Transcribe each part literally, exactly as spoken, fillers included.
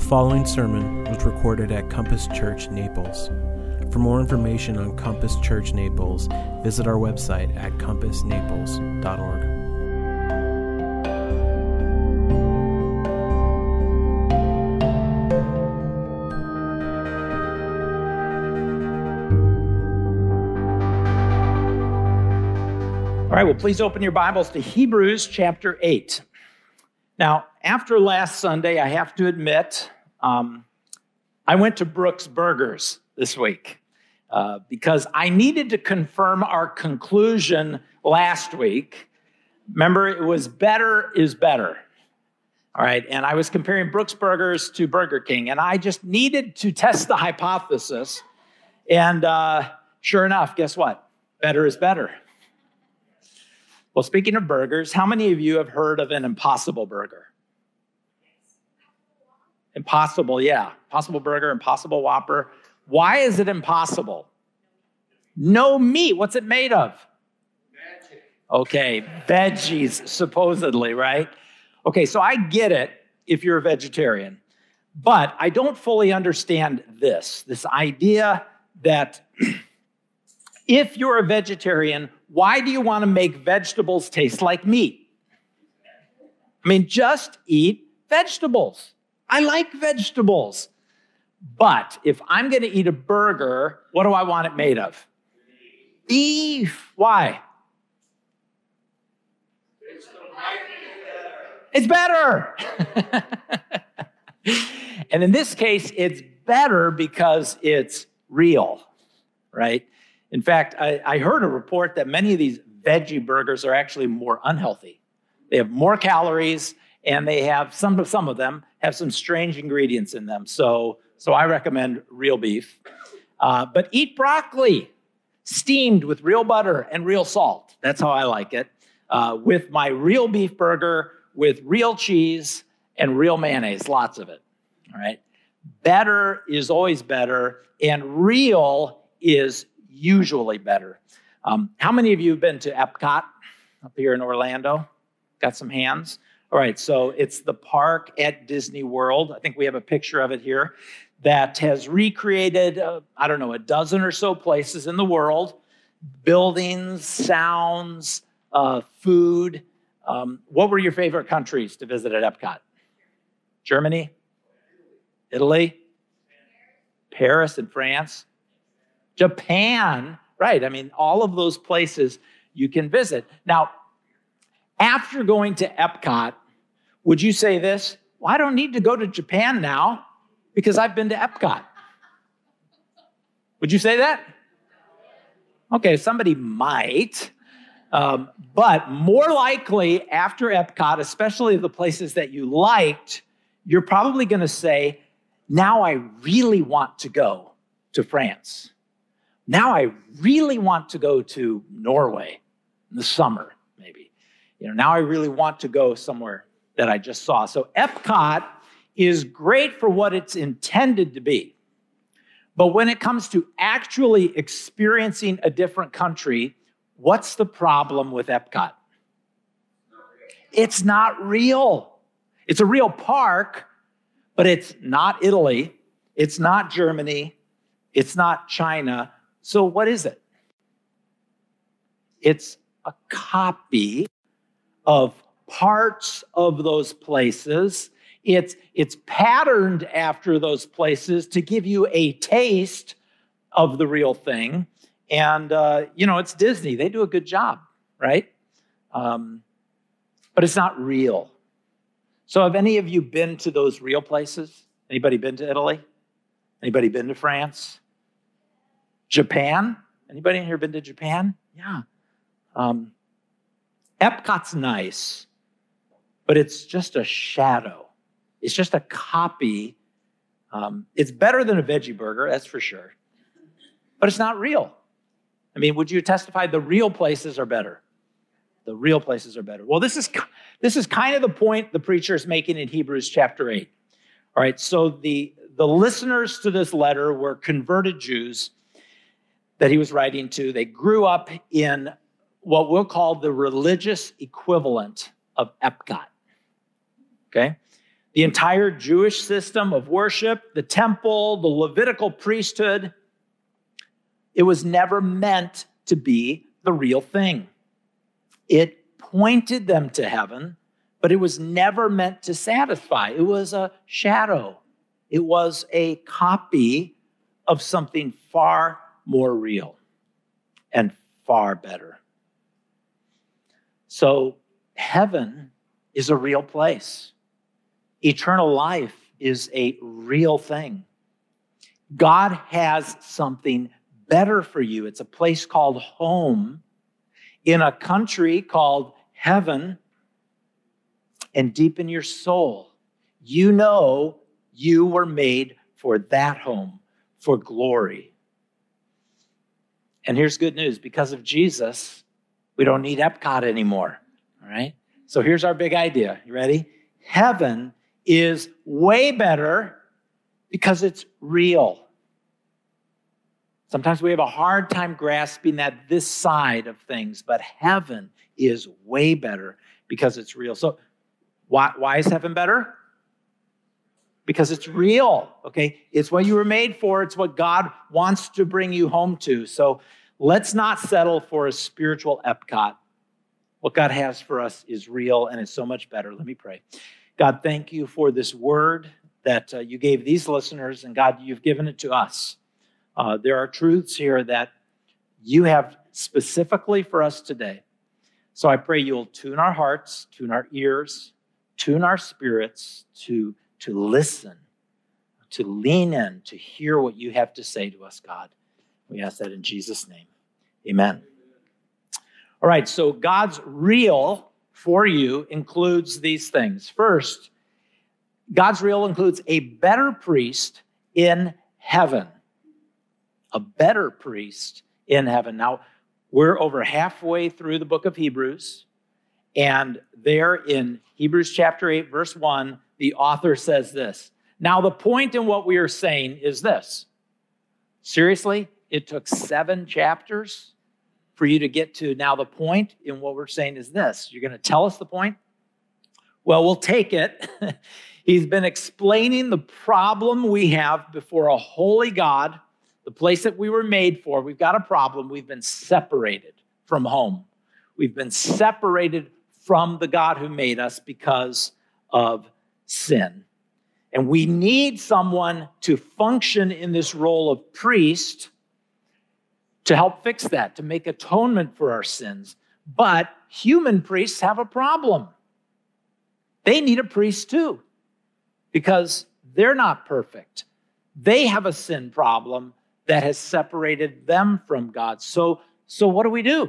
following sermon was recorded at Compass Church, Naples. For more information on Compass Church Naples, visit our website at compass naples dot org. All right, well, please open your Bibles to Hebrews chapter eight. Now, after last Sunday, I have to admit, um, I went to Brooks Burgers this week uh, because I needed to confirm our conclusion last week. Remember, it was better is better. All right, and I was comparing Brooks Burgers to Burger King, and I just needed to test the hypothesis. And uh, sure enough, guess what? Better is better. Well, speaking of burgers, how many of you have heard of an Impossible Burger? Impossible, yeah. Impossible Burger, Impossible Whopper. Why is it impossible? No meat. What's it made of? Magic. Okay, veggies, supposedly, right? Okay, so I get it if you're a vegetarian, but I don't fully understand this, this idea that if you're a vegetarian, why do you want to make vegetables taste like meat? I mean, just eat vegetables. I like vegetables. But if I'm going to eat a burger, what do I want it made of? Beef. Why? It's better. And in this case, it's better because it's real, right? In fact, I, I heard a report that many of these veggie burgers are actually more unhealthy. They have more calories, and they have some of some of them have some strange ingredients in them. So, so I recommend real beef. Uh, but eat broccoli, steamed with real butter and real salt. That's how I like it. Uh, with my real beef burger, with real cheese and real mayonnaise, lots of it. All right. Better is always better, and real is usually better. Um, how many of you have been to Epcot up here in Orlando? Got some hands? All right, so it's the park at Disney World. I think we have a picture of it here that has recreated, uh, I don't know, a dozen or so places in the world, buildings, sounds, uh, food. Um, what were your favorite countries to visit at Epcot? Germany? Italy? Paris and France? Japan, right? I mean, all of those places you can visit. Now, after going to Epcot, would you say this? Well, I don't need to go to Japan now because I've been to Epcot. Would you say that? Okay, somebody might. Um, but more likely after Epcot, especially the places that you liked, you're probably going to say, now I really want to go to France. Now I really want to go to Norway in the summer, maybe. You know, now I really want to go somewhere that I just saw. So Epcot is great for what it's intended to be. But when it comes to actually experiencing a different country, what's the problem with Epcot? It's not real. It's a real park, but it's not Italy. It's not Germany. It's not China. So what is it? It's a copy of parts of those places. It's, it's patterned after those places to give you a taste of the real thing. And, uh, you know, it's Disney. They do a good job, right? Um, but it's not real. So have any of you been to those real places? Anybody been to Italy? Anybody been to France? Japan? Anybody in here been to Japan? Yeah. Um, Epcot's nice, but it's just a shadow. It's just a copy. Um, it's better than a veggie burger, that's for sure. But it's not real. I mean, would you testify the real places are better? The real places are better. Well, this is, this is kind of the point the preacher is making in Hebrews chapter eight. All right, so the, the listeners to this letter were converted Jews that he was writing to. They grew up in what we'll call the religious equivalent of Epcot, okay? The entire Jewish system of worship, the temple, the Levitical priesthood, it was never meant to be the real thing. It pointed them to heaven, but it was never meant to satisfy. It was a shadow. It was a copy of something far more real and far better. So heaven is a real place. Eternal life is a real thing. God has something better for you. It's a place called home in a country called heaven. And deep in your soul, you know you were made for that home, for glory. And here's good news. Because of Jesus, we don't need Epcot anymore. All right? So here's our big idea. You ready? Heaven is way better because it's real. Sometimes we have a hard time grasping that this side of things, but heaven is way better because it's real. So why, why is heaven better? Because it's real, okay? It's what you were made for. It's what God wants to bring you home to. So let's not settle for a spiritual Epcot. What God has for us is real, and it's so much better. Let me pray. God, thank you for this word that uh, you gave these listeners, and God, you've given it to us. Uh, there are truths here that you have specifically for us today. So I pray you'll tune our hearts, tune our ears, tune our spirits to, to listen, to lean in, to hear what you have to say to us, God. We ask that in Jesus' name. Amen. All right, so God's real for you includes these things. First, God's real includes a better priest in heaven. A better priest in heaven. Now, we're over halfway through the book of Hebrews, and there in Hebrews chapter eight, verse one, the author says this. Now, the point in what we are saying is this. Seriously, it took seven chapters for you to get to now the point in what we're saying is this. You're going to tell us the point? Well, we'll take it. He's been explaining the problem we have before a holy God, the place that we were made for. We've got a problem. We've been separated from home. We've been separated from the God who made us because of sin. And we need someone to function in this role of priest to help fix that, to make atonement for our sins. But human priests have a problem. They need a priest too, because they're not perfect. They have a sin problem that has separated them from God. So, so what do we do?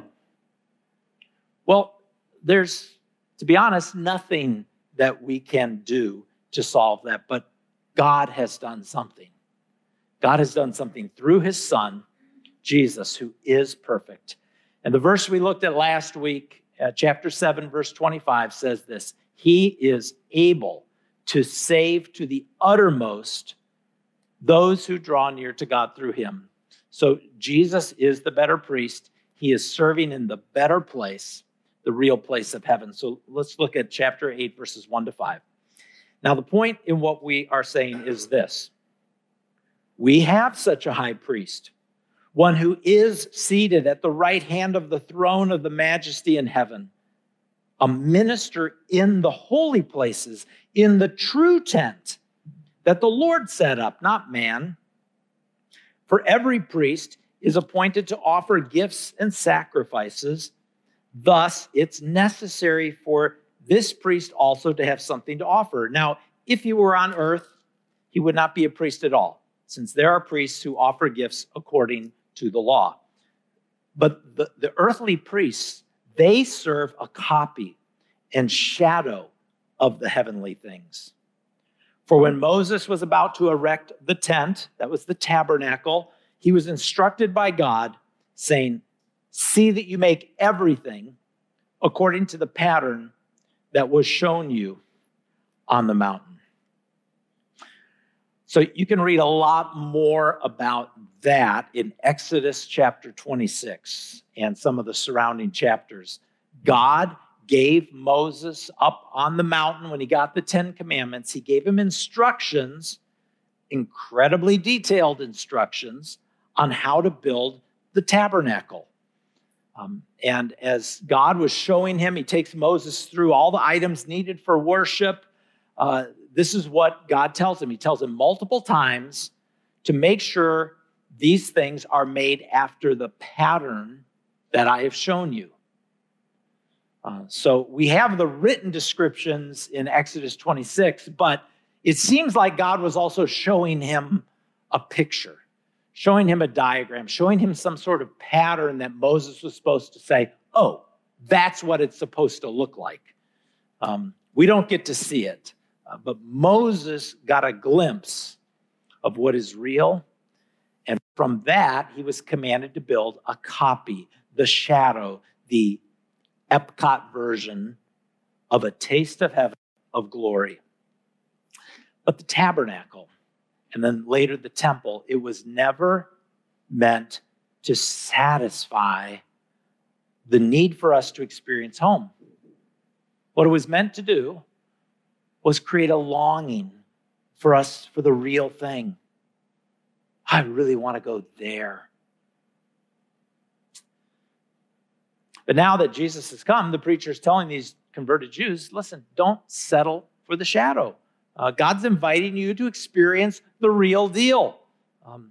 Well, there's, to be honest, nothing that we can do to solve that, but God has done something. God has done something through his Son, Jesus, who is perfect. And the verse we looked at last week, uh, chapter seven, verse twenty-five, says this: he is able to save to the uttermost those who draw near to God through him. So Jesus is the better priest. He is serving in the better place, the real place of heaven. So let's look at chapter eight, verses one to five. Now, the point in what we are saying is this. We have such a high priest, one who is seated at the right hand of the throne of the majesty in heaven, a minister in the holy places, in the true tent that the Lord set up, not man. For every priest is appointed to offer gifts and sacrifices. Thus, it's necessary for this priest also to have something to offer. Now, if he were on earth, he would not be a priest at all, since there are priests who offer gifts according to the law. But the, the earthly priests, they serve a copy and shadow of the heavenly things. For when Moses was about to erect the tent, that was the tabernacle, he was instructed by God, saying, see that you make everything according to the pattern that was shown you on the mountain. So you can read a lot more about that in Exodus chapter twenty-six and some of the surrounding chapters. God gave Moses up on the mountain when he got the Ten Commandments. He gave him instructions, incredibly detailed instructions, on how to build the tabernacle. Um, and as God was showing him, he takes Moses through all the items needed for worship. Uh, this is what God tells him. He tells him multiple times to make sure these things are made after the pattern that I have shown you. Uh, so we have the written descriptions in Exodus twenty-six, but it seems like God was also showing him a picture, showing him a diagram, showing him some sort of pattern that Moses was supposed to say, oh, that's what it's supposed to look like. Um, we don't get to see it, uh, but Moses got a glimpse of what is real. And from that, he was commanded to build a copy, the shadow, the Epcot version of a taste of heaven, of glory. But the tabernacle, and then later the temple, it was never meant to satisfy the need for us to experience home. What it was meant to do was create a longing for us for the real thing. I really want to go there. But now that Jesus has come, the preacher is telling these converted Jews, listen, don't settle for the shadow. Uh, God's inviting you to experience the real deal. Um,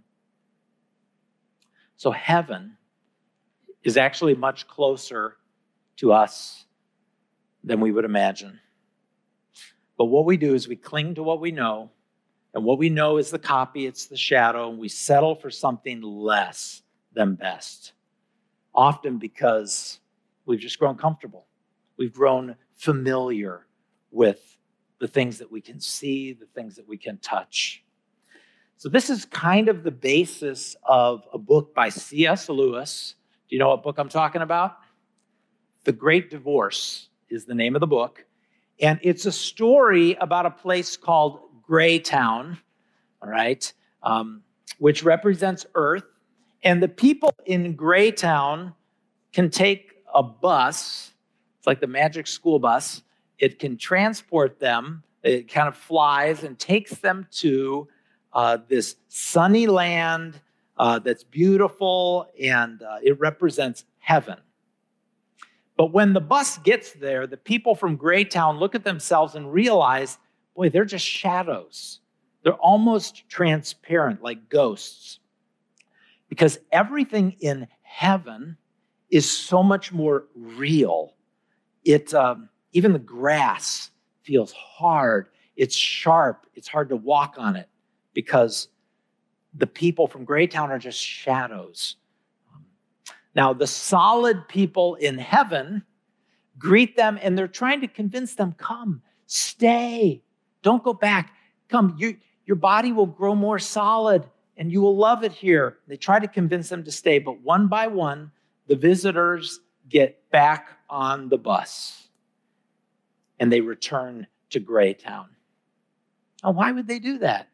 so heaven is actually much closer to us than we would imagine. But what we do is we cling to what we know, and what we know is the copy, it's the shadow, and we settle for something less than best. Often because we've just grown comfortable. We've grown familiar with the things that we can see, the things that we can touch. So this is kind of the basis of a book by C S Lewis. Do you know what book I'm talking about? The Great Divorce is the name of the book. And it's a story about a place called Greytown, all right, um, which represents Earth. And the people in Greytown can take a bus. It's like the magic school bus. It can transport them. It kind of flies and takes them to uh, this sunny land uh, that's beautiful, and uh, it represents heaven. But when the bus gets there, the people from Greytown look at themselves and realize, boy, they're just shadows. They're almost transparent, like ghosts. Because everything in heaven is so much more real. It, um, even the grass feels hard. It's sharp. It's hard to walk on it because the people from Greytown are just shadows. Now, the solid people in heaven greet them, and they're trying to convince them, come, stay. Don't go back. Come, you, your body will grow more solid, and you will love it here. They try to convince them to stay, but one by one, the visitors get back on the bus, and they return to Greytown. Now, why would they do that?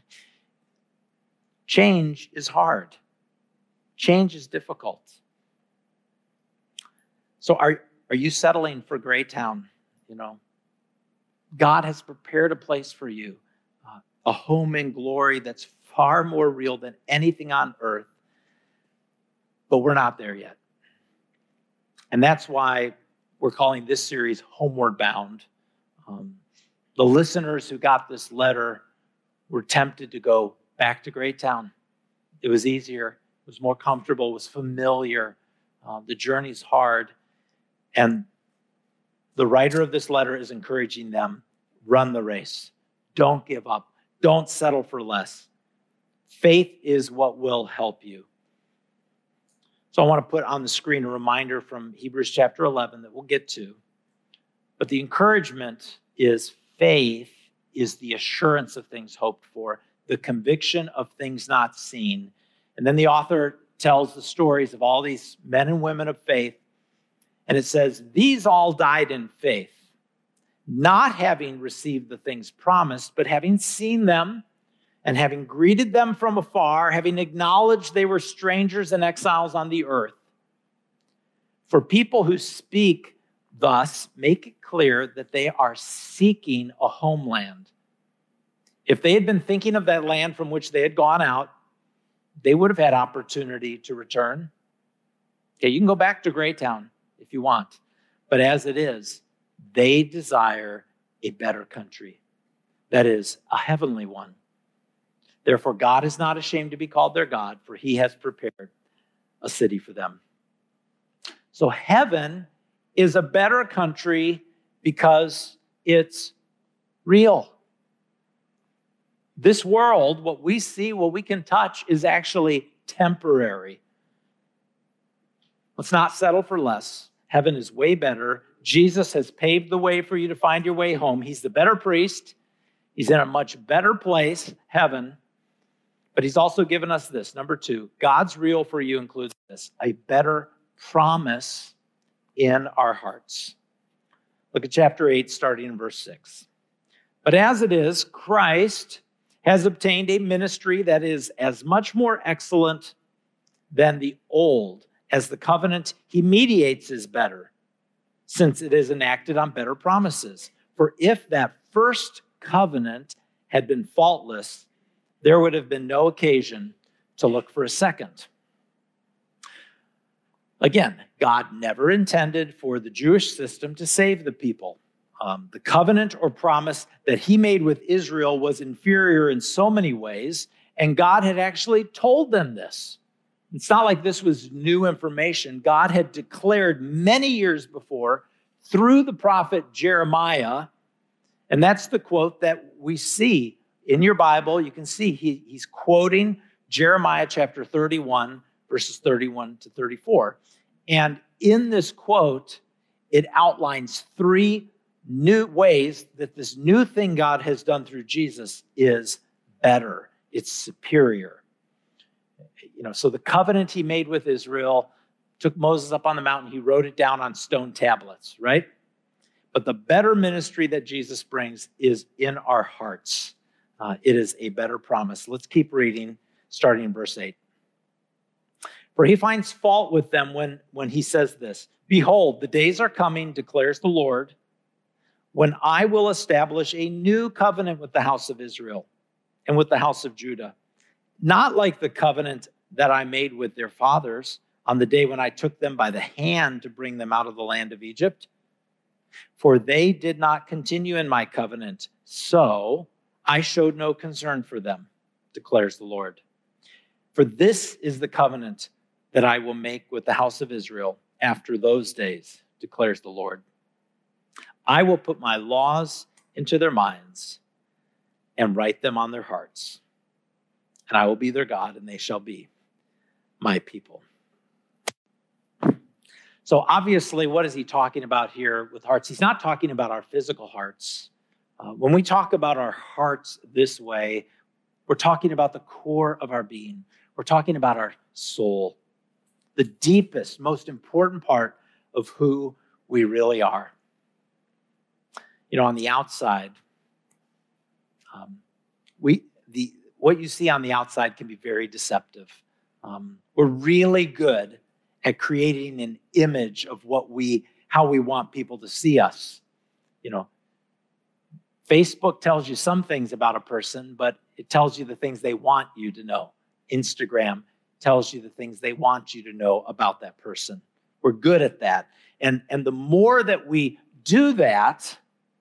Change is hard. Change is difficult. So are, are you settling for Greytown? You know, God has prepared a place for you, uh, a home in glory that's far more real than anything on earth, but we're not there yet. And that's why we're calling this series Homeward Bound. Um, the listeners who got this letter were tempted to go back to Greytown. It was easier, it was more comfortable, it was familiar. Uh, the journey's hard. And the writer of this letter is encouraging them, run the race. Don't give up. Don't settle for less. Faith is what will help you. So I want to put on the screen a reminder from Hebrews chapter eleven that we'll get to. But the encouragement is faith is the assurance of things hoped for, the conviction of things not seen. And then the author tells the stories of all these men and women of faith. And it says, these all died in faith, not having received the things promised, but having seen them and having greeted them from afar, having acknowledged they were strangers and exiles on the earth. For people who speak thus make it clear that they are seeking a homeland. If they had been thinking of that land from which they had gone out, they would have had opportunity to return. Okay, you can go back to Greytown if you want, but as it is, they desire a better country, that is, a heavenly one. Therefore, God is not ashamed to be called their God, for he has prepared a city for them. So heaven is a better country because it's real. This world, what we see, what we can touch, is actually temporary. Let's not settle for less. Heaven is way better. Jesus has paved the way for you to find your way home. He's the better priest. He's in a much better place, heaven. But he's also given us this. Number two, God's real for you includes this, a better promise in our hearts. Look at chapter eight, starting in verse six. But as it is, Christ has obtained a ministry that is as much more excellent than the old, as the covenant he mediates is better, since it is enacted on better promises. For if that first covenant had been faultless, there would have been no occasion to look for a second. Again, God never intended for the Jewish system to save the people. Um, the covenant or promise that he made with Israel was inferior in so many ways, and God had actually told them this. It's not like this was new information. God had declared many years before through the prophet Jeremiah, and that's the quote that we see in your Bible. You can see he, he's quoting Jeremiah chapter thirty-one, verses thirty-one to thirty-four. And in this quote, it outlines three new ways that this new thing God has done through Jesus is better. It's superior. You know, so the covenant he made with Israel took Moses up on the mountain. He wrote it down on stone tablets, right? But the better ministry that Jesus brings is in our hearts. Uh, it is a better promise. Let's keep reading, starting in verse eight. For he finds fault with them when, when he says this, "Behold, the days are coming, declares the Lord, when I will establish a new covenant with the house of Israel and with the house of Judah, not like the covenant that I made with their fathers on the day when I took them by the hand to bring them out of the land of Egypt. For they did not continue in my covenant, so I showed no concern for them, declares the Lord. For this is the covenant that I will make with the house of Israel after those days, declares the Lord. I will put my laws into their minds and write them on their hearts. And I will be their God, and they shall be my people." So obviously, what is he talking about here with hearts? He's not talking about our physical hearts. Uh, when we talk about our hearts this way, we're talking about the core of our being. We're talking about our soul, the deepest, most important part of who we really are. You know, on the outside, um, we the what you see on the outside can be very deceptive. Um, we're really good at creating an image of what we, how we want people to see us. You know, Facebook tells you some things about a person, but it tells you the things they want you to know. Instagram tells you the things they want you to know about that person. We're good at that. And, and the more that we do that,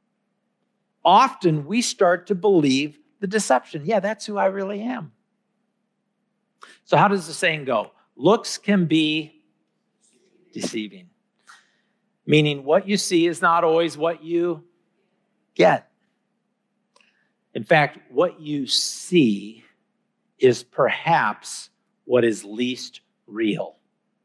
often we start to believe the deception. Yeah, that's who I really am. So how does the saying go? Looks can be deceiving. Meaning what you see is not always what you get. In fact, what you see is perhaps what is least real.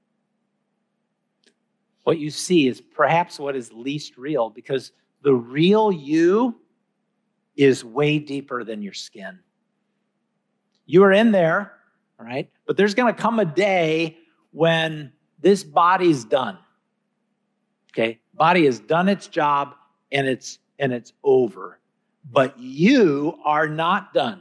What you see is perhaps what is least real, because the real you is way deeper than your skin. You are in there, all right? But there's going to come a day when this body's done. Okay? Body has done its job and it's and it's over. But you are not done.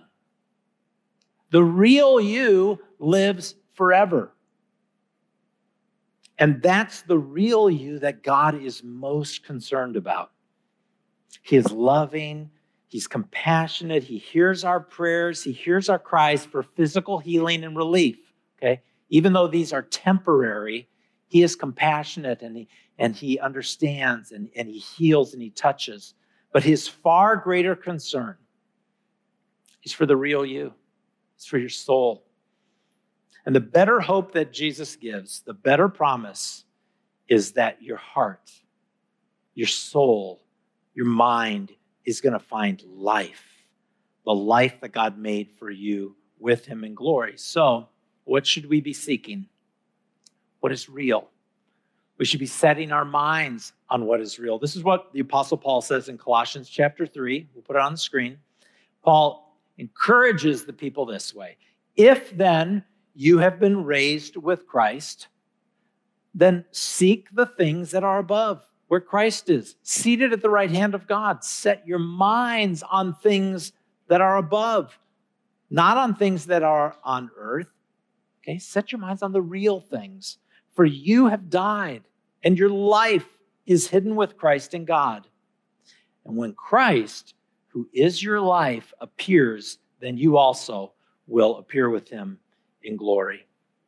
The real you lives forever. And that's the real you that God is most concerned about. He is loving. He's compassionate. He hears our prayers. He hears our cries for physical healing and relief. Okay? Even though these are temporary, he is compassionate and he, and he understands and, and he heals and he touches. But his far greater concern is for the real you. It's for your soul. And the better hope that Jesus gives, the better promise is that your heart, your soul, your mind is going to find life, the life that God made for you with him in glory. So, what should we be seeking? What is real? We should be setting our minds on what is real. This is what the Apostle Paul says in Colossians chapter three. We'll put it on the screen. Paul encourages the people this way. If then you have been raised with Christ, then seek the things that are above, where Christ is, seated at the right hand of God. Set your minds on things that are above, not on things that are on earth. Okay, set your minds on the real things. For you have died, and your life is hidden with Christ in God. And when Christ, who is your life, appears, then you also will appear with him in glory.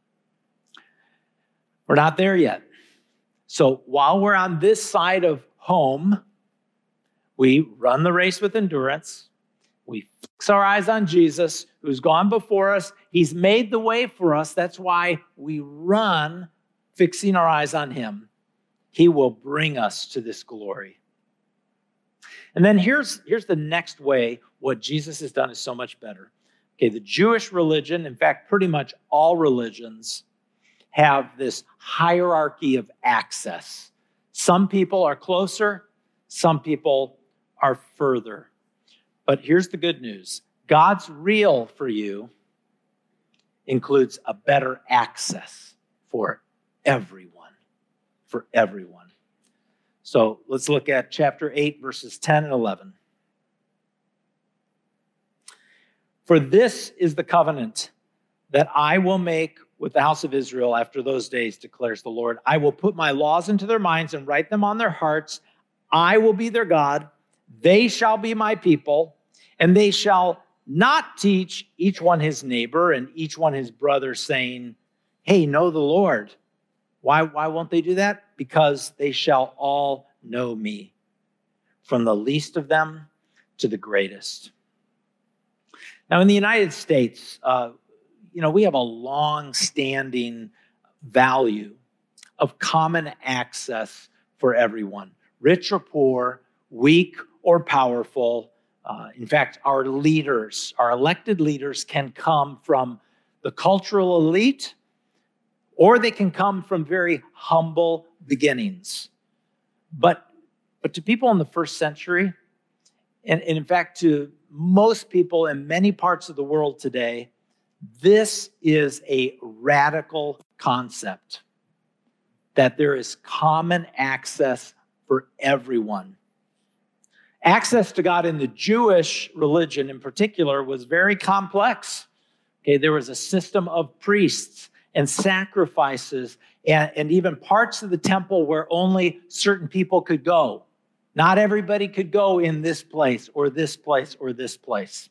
We're not there yet. So while we're on this side of home, we run the race with endurance. We fix our eyes on Jesus, who's gone before us. He's made the way for us. That's why we run, fixing our eyes on him. He will bring us to this glory. And then here's, here's the next way what Jesus has done is so much better. Okay, the Jewish religion, in fact, pretty much all religions, have this hierarchy of access. Some people are closer, some people are further. But here's the good news. God's real for you includes a better access for everyone, for everyone. So let's look at chapter eight, verses ten and eleven. For this is the covenant that I will make with the house of Israel after those days, declares the Lord. I will put my laws into their minds and write them on their hearts. I will be their God. They shall be my people, and they shall not teach each one his neighbor and each one his brother, saying, hey, know the Lord. Why, why won't they do that? Because they shall all know me, from the least of them to the greatest. Now, in the United States, uh, you know, we have a long-standing value of common access for everyone, rich or poor, weak or powerful. Uh, in fact, our leaders, our elected leaders can come from the cultural elite, or they can come from very humble beginnings. But, but to people in the first century, and, and in fact, to most people in many parts of the world today, this is a radical concept, that there is common access for everyone. Access to God in the Jewish religion in particular was very complex. Okay, there was a system of priests and sacrifices and, and even parts of the temple where only certain people could go. Not everybody could go in this place or this place or this place.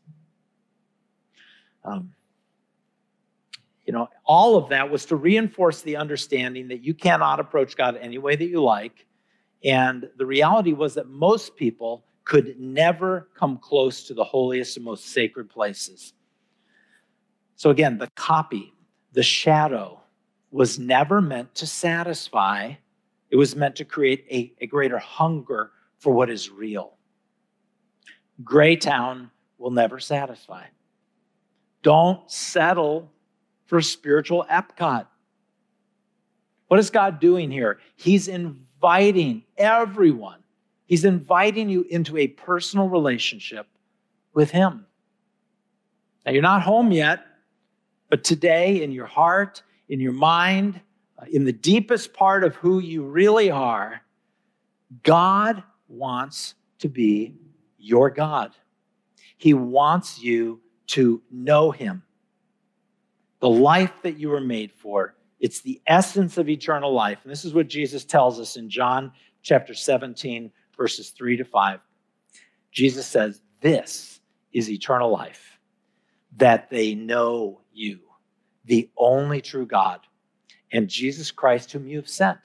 Um, you know, all of that was to reinforce the understanding that you cannot approach God any way that you like. And the reality was that most people could never come close to the holiest and most sacred places. So again, the copy, the shadow, was never meant to satisfy. It was meant to create a, a greater hunger for what is real. Greytown will never satisfy. Don't settle for spiritual Epcot. What is God doing here? He's inviting everyone. He's inviting you into a personal relationship with him. Now, you're not home yet, but today in your heart, in your mind, in the deepest part of who you really are, God wants to be your God. He wants you to know him. The life that you were made for It's the essence of eternal life. And this is what Jesus tells us in John chapter seventeen, verses three to five. Jesus says, this is eternal life, that they know you, the only true God, and Jesus Christ whom you have sent.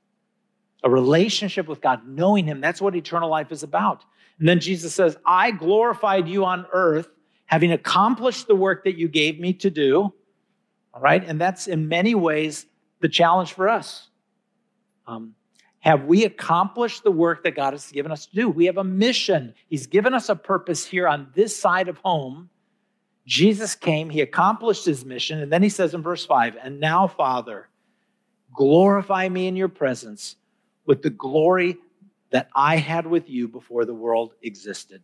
A relationship with God, knowing him, that's what eternal life is about. And then Jesus says, I glorified you on earth, having accomplished the work that you gave me to do. All right, and that's in many ways the challenge for us. Um, have we accomplished the work that God has given us to do? We have a mission. He's given us a purpose here on this side of home. Jesus came, he accomplished his mission, and then he says in verse five, and now, Father, glorify me in your presence with the glory that I had with you before the world existed.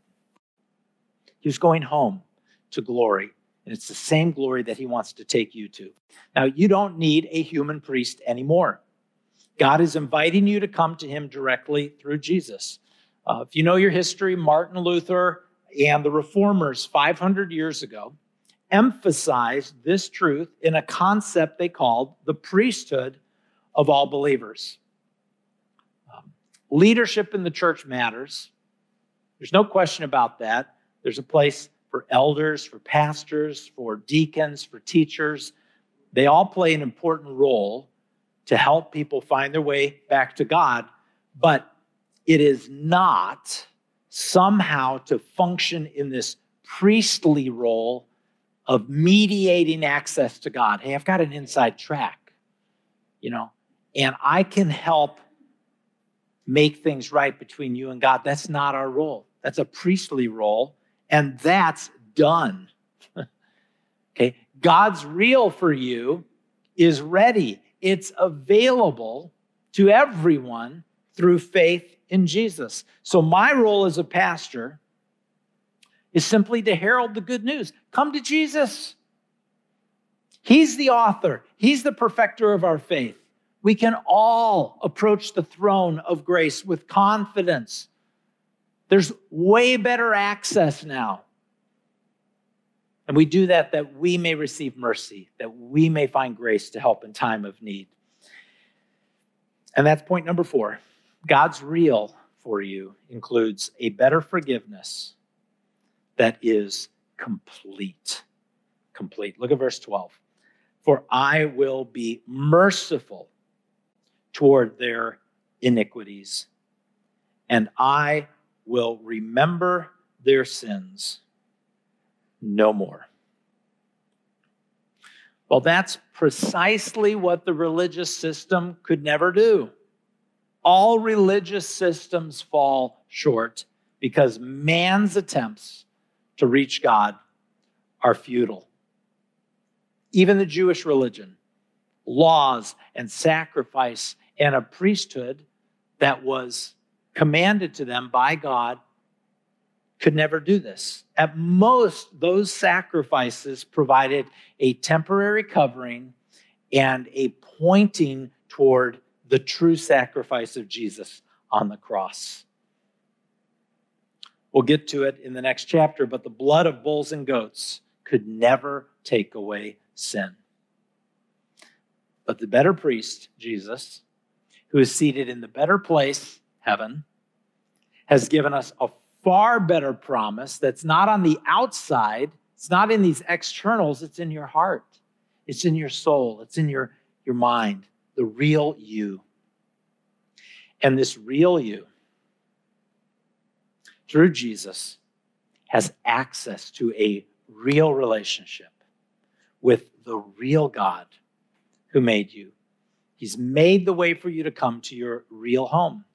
He was going home to glory, and it's the same glory that he wants to take you to. Now, you don't need a human priest anymore. God is inviting you to come to him directly through Jesus. Uh, if you know your history, Martin Luther and the Reformers five hundred years ago emphasized this truth in a concept they called the priesthood of all believers. Um, leadership in the church matters. There's no question about that. There's a place for elders, for pastors, for deacons, for teachers. They all play an important role to help people find their way back to God, but it is not somehow to function in this priestly role of mediating access to God. Hey, I've got an inside track, you know, and I can help make things right between you and God. That's not our role. That's a priestly role, and that's done. Okay, God's real for you is ready. It's available to everyone through faith in Jesus. So my role as a pastor is simply to herald the good news. Come to Jesus. He's the author. He's the perfecter of our faith. We can all approach the throne of grace with confidence. There's way better access now. And we do that that we may receive mercy, that we may find grace to help in time of need. And that's point number four. God's real for you includes a better forgiveness that is complete. Complete. Look at verse twelve. For I will be merciful toward their iniquities, and I will remember their sins no more. Well, that's precisely what the religious system could never do. All religious systems fall short because man's attempts to reach God are futile. Even the Jewish religion, laws and sacrifice and a priesthood that was commanded to them by God could never do this. At most, those sacrifices provided a temporary covering and a pointing toward the true sacrifice of Jesus on the cross. We'll get to it in the next chapter, but the blood of bulls and goats could never take away sin. But the better priest, Jesus, who is seated in the better place, heaven, has given us a far better promise that's not on the outside. It's not in these externals. It's in your heart. It's in your soul. It's in your, your mind, the real you. And this real you, through Jesus, has access to a real relationship with the real God who made you. He's made the way for you to come to your real home.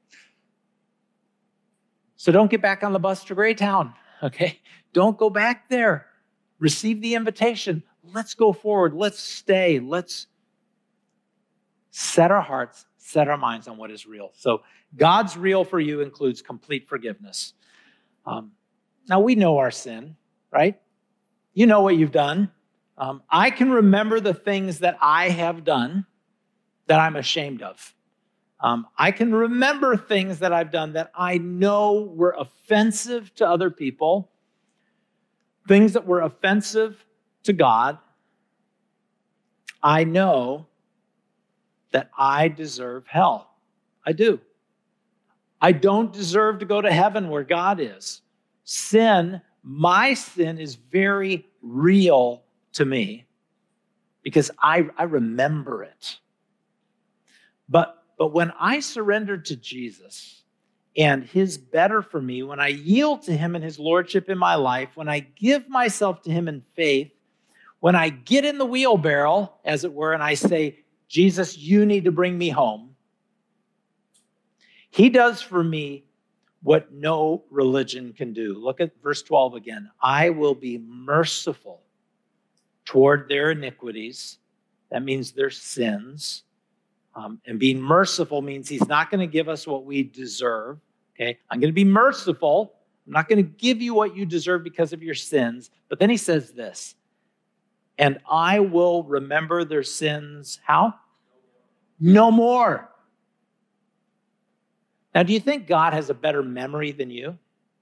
So don't get back on the bus to Greytown, okay? Don't go back there. Receive the invitation. Let's go forward. Let's stay. Let's set our hearts, set our minds on what is real. So God's real for you includes complete forgiveness. Um, now, we know our sin, right? You know what you've done. Um, I can remember the things that I have done that I'm ashamed of. Um, I can remember things that I've done that I know were offensive to other people, things that were offensive to God. I know that I deserve hell. I do. I don't deserve to go to heaven where God is. Sin, my sin is very real to me because I, I remember it. But, but when I surrendered to Jesus and his better for me, when I yield to him and his lordship in my life, when I give myself to him in faith, when I get in the wheelbarrow, as it were, and I say, Jesus, you need to bring me home, he does for me what no religion can do. Look at verse twelve again. I will be merciful toward their iniquities. That means their sins. Um, and being merciful means he's not going to give us what we deserve. Okay, I'm going to be merciful. I'm not going to give you what you deserve because of your sins. But then he says this, and I will remember their sins. How? No more. Now, do you think God has a better memory than you?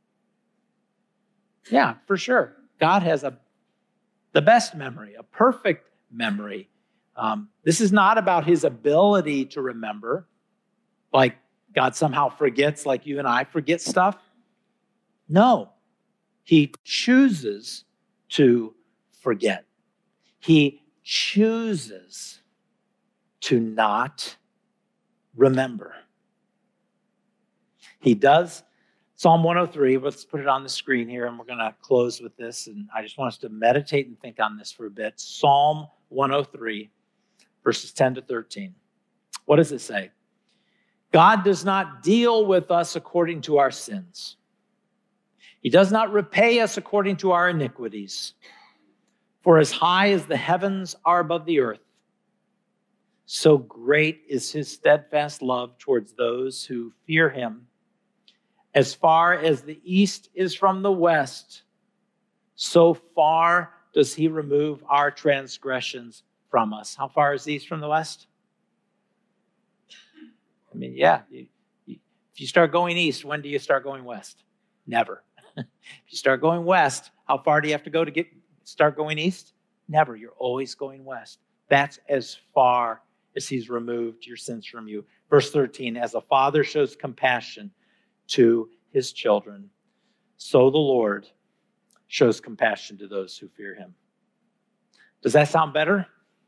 Yeah, for sure. God has a the best memory, a perfect memory. Um, this is not about his ability to remember, like God somehow forgets, like you and I forget stuff. No, he chooses to forget. He chooses to not remember. He does. Psalm one oh three, let's put it on the screen here, and we're going to close with this. And I just want us to meditate and think on this for a bit. Psalm one oh three, verses ten to thirteen. What does it say? God does not deal with us according to our sins. He does not repay us according to our iniquities. For as high as the heavens are above the earth, so great is his steadfast love towards those who fear him. As far as the east is from the west, so far does he remove our transgressions from us. How far is the east from the west? I mean, yeah. You, you, if you start going east, when do you start going west? Never. If you start going west, how far do you have to go to get start going east? Never. You're always going west. That's as far as he's removed your sins from you. Verse thirteen, as a father shows compassion to his children, so the Lord shows compassion to those who fear him. Does that sound better?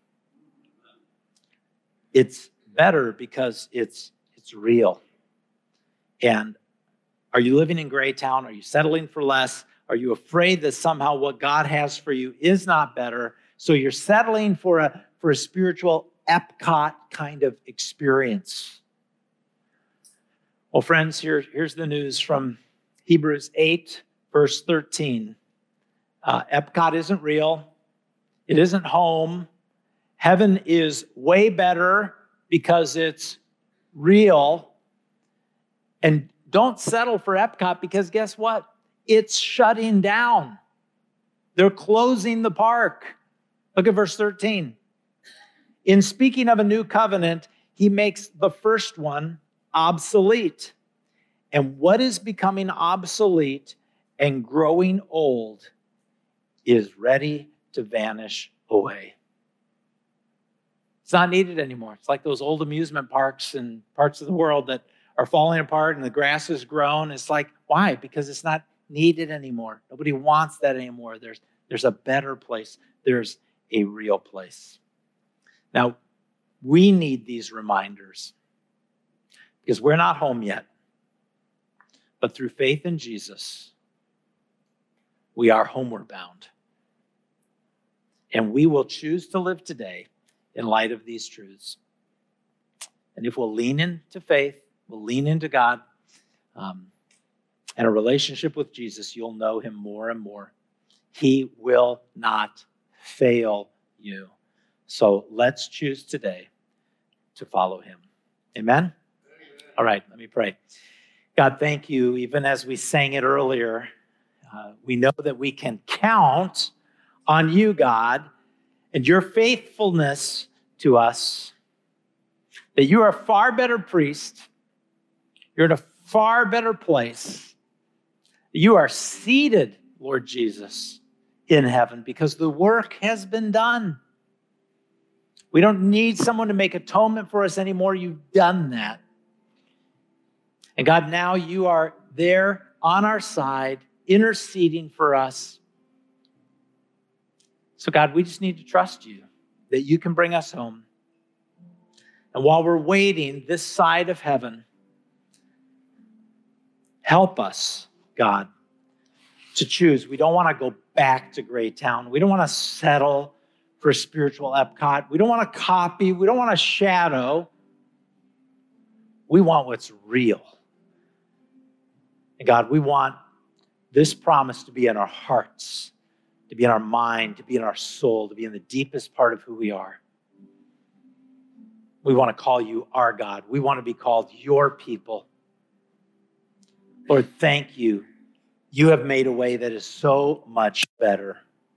It's better because it's it's real. And are you living in Greytown? Are you settling for less? Are you afraid that somehow what God has for you is not better? So you're settling for a for a spiritual Epcot kind of experience. Well, friends, here, here's the news from Hebrews eight, verse thirteen. Uh, Epcot isn't real. It isn't home. Heaven is way better because it's real. And don't settle for Epcot because guess what? It's shutting down. They're closing the park. Look at verse thirteen. In speaking of a new covenant, he makes the first one obsolete. And what is becoming obsolete and growing old is ready to vanish away. It's not needed anymore. It's like those old amusement parks in parts of the world that are falling apart and the grass has grown. It's like, why? Because it's not needed anymore. Nobody wants that anymore. There's, there's a better place. There's a real place. Now, we need these reminders because we're not home yet. But through faith in Jesus, we are homeward bound. And we will choose to live today in light of these truths. And if we'll lean into faith, we'll lean into God, um, and a relationship with Jesus, you'll know him more and more. He will not fail you. So let's choose today to follow him. Amen? All right, let me pray. God, thank you. Even as we sang it earlier, uh, we know that we can count on you, God, and your faithfulness to us, that you are a far better priest. You're in a far better place. You are seated, Lord Jesus, in heaven because the work has been done. We don't need someone to make atonement for us anymore. You've done that. And God, now you are there on our side, interceding for us. So God, we just need to trust you that you can bring us home. And while we're waiting this side of heaven, help us, God, to choose. We don't want to go back to Greytown. We don't want to settle for spiritual Epcot. We don't want to copy. We don't want to shadow. We want what's real. And God, we want this promise to be in our hearts, to be in our mind, to be in our soul, to be in the deepest part of who we are. We want to call you our God. We want to be called your people. Lord, thank you. You have made a way that is so much better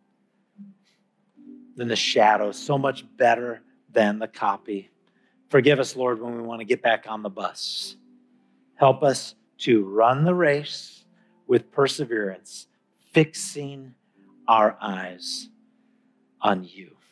than the shadow, so much better than the copy. Forgive us, Lord, when we want to get back on the bus. Help us to run the race with perseverance, fixing our eyes on you.